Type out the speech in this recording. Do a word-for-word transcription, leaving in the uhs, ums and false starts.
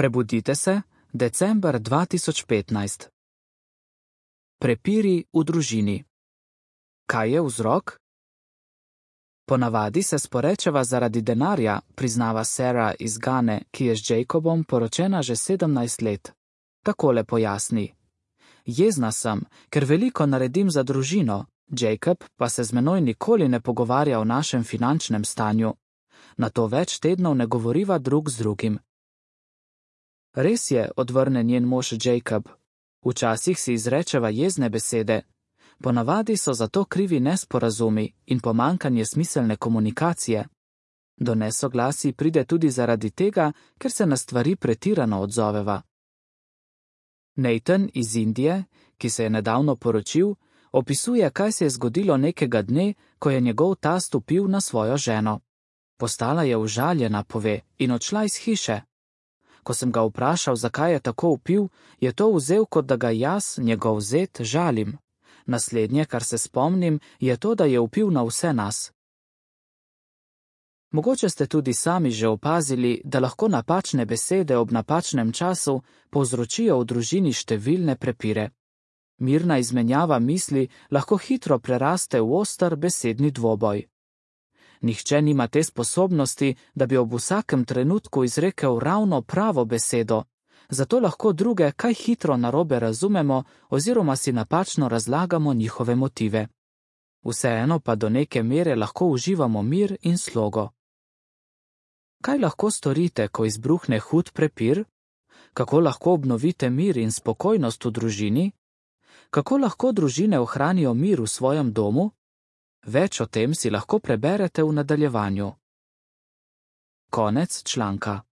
Prebudite se, december dva tisoč petnajst. Prepiri v družini. Kaj je vzrok? Ponavadi se sporečeva zaradi denarja, priznava Sarah iz Gane, ki je z Jacobom poročena že sedemnajst let. Takole pojasni. Jezna sem, ker veliko naredim za družino, Jacob pa se z menoj nikoli ne pogovarja o našem finančnem stanju. Na to več tednov ne govoriva drug z drugim. Res je, odvrne njen mož Jacob. Včasih si izrečeva jezne besede. Ponavadi so zato krivi nesporazumi in pomankanje smiselne komunikacije. Do nesoglasij pride tudi zaradi tega, ker se na stvari pretirano odzoveva. Nathan iz Indije, ki se je nedavno poročil, opisuje, kaj se je zgodilo nekega dne, ko je njegov tast vpil na svojo ženo. Postala je užaljena, pove, in odšla iz hiše. Ko sem ga vprašal, zakaj je tako vpil, je to vzel, kot da ga jaz, njegov zet, žalim. Naslednje, kar se spomnim, je to, da je vpil na vse nas. Mogoče ste tudi sami že opazili, da lahko napačne besede ob napačnem času povzročijo v družini številne prepire. Mirna izmenjava misli lahko hitro preraste v oster besedni dvoboj. Nihče nima te sposobnosti, da bi ob vsakem trenutku izrekel ravno pravo besedo, zato lahko druge kaj hitro narobe razumemo oziroma si napačno razlagamo njihove motive. Vseeno pa do neke mere lahko uživamo mir in slogo. Kaj lahko storite, ko izbruhne hud prepir? Kako lahko obnovite mir in spokojnost v družini? Kako lahko družine ohranijo mir v svojem domu? Več o tem si lahko preberete v nadaljevanju. Konec članka.